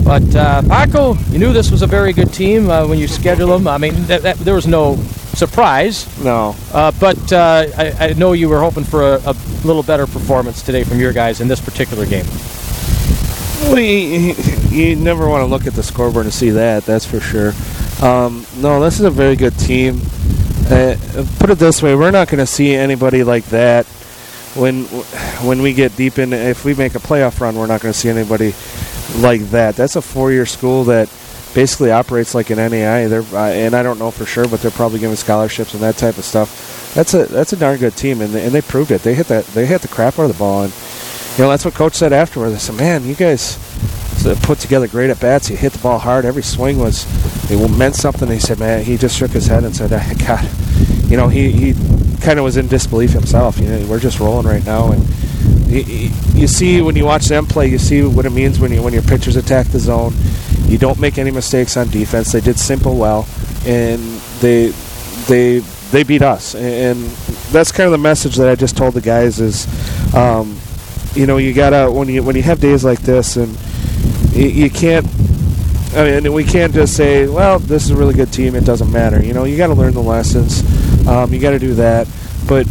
But Paco, you knew this was a very good team when you scheduled them. I mean, there was no surprise. No. But I know you were hoping for a little better performance today from your guys in this particular game. Well, you never want to look at the scoreboard to see that. That's for sure. No, this is a very good team. Put it this way, we're not going to see anybody like that when we get deep in. If we make a playoff run, we're not going to see anybody like that. That's a four-year school that basically operates like an NAI. And I don't know for sure, but they're probably giving scholarships and that type of stuff. That's a darn good team, and they proved it. They hit the crap out of the ball, and that's what Coach said afterwards. They said, "Man, you guys put together great at bats. You hit the ball hard. Every swing meant something." He said, "Man," he just shook his head and said, "God," he kind of was in disbelief himself. We're just rolling right now, and you see when you watch them play, you see what it means when your pitchers attack the zone. You don't make any mistakes on defense. They did simple well, and they beat us, and that's kind of the message that I just told the guys is, you gotta when you have days like this, and you can't. I mean, we can't just say, well, this is a really good team. It doesn't matter. You got to learn the lessons. You got to do that. But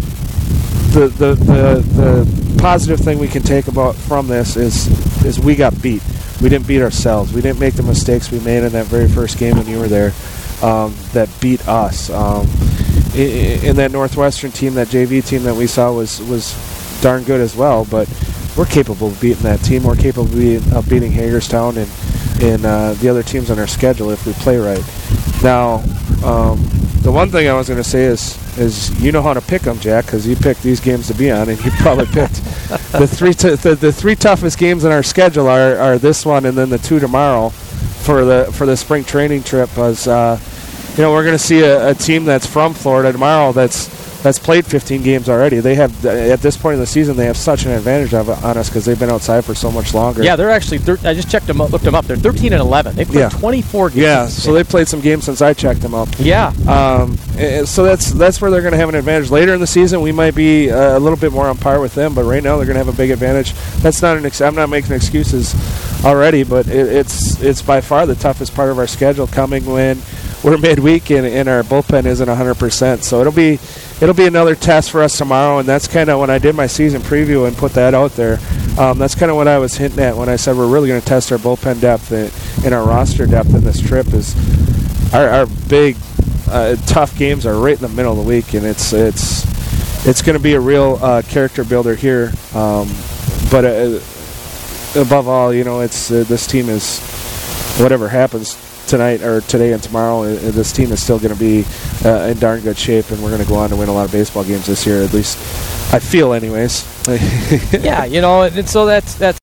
the positive thing we can take from this is we got beat. We didn't beat ourselves. We didn't make the mistakes we made in that very first game when you were there that beat us. In that Northwestern team, that JV team that we saw was darn good as well. But we're capable of beating that team. We're capable of beating Hagerstown and the other teams on our schedule if we play right. Now, the one thing I was going to say is you know how to pick them, Jack, because you picked these games to be on, and you probably picked the three toughest games on our schedule are this one and then the two tomorrow for the spring training trip. As we're going to see a team that's from Florida tomorrow that's played 15 games already. They have, at this point in the season, they have such an advantage on us because they've been outside for so much longer. Yeah, they're actually, I just checked them up, looked them up. They're 13-11. They've played 24 games. Yeah, so they've played some games since I checked them up. Yeah. So that's where they're going to have an advantage. Later in the season, we might be a little bit more on par with them, but right now they're going to have a big advantage. That's not I'm not making excuses already, but it's by far the toughest part of our schedule coming when we're midweek and our bullpen isn't 100%. So it'll be another test for us tomorrow, and that's kind of when I did my season preview and put that out there. That's kind of what I was hinting at when I said we're really going to test our bullpen depth and our roster depth in this trip. Is our big tough games are right in the middle of the week, and it's going to be a real character builder here. But above all, this team is, whatever happens tonight or today and tomorrow, this team is still going to be in darn good shape, and we're going to go on to win a lot of baseball games this year. At least I feel, anyways. Yeah, and so that's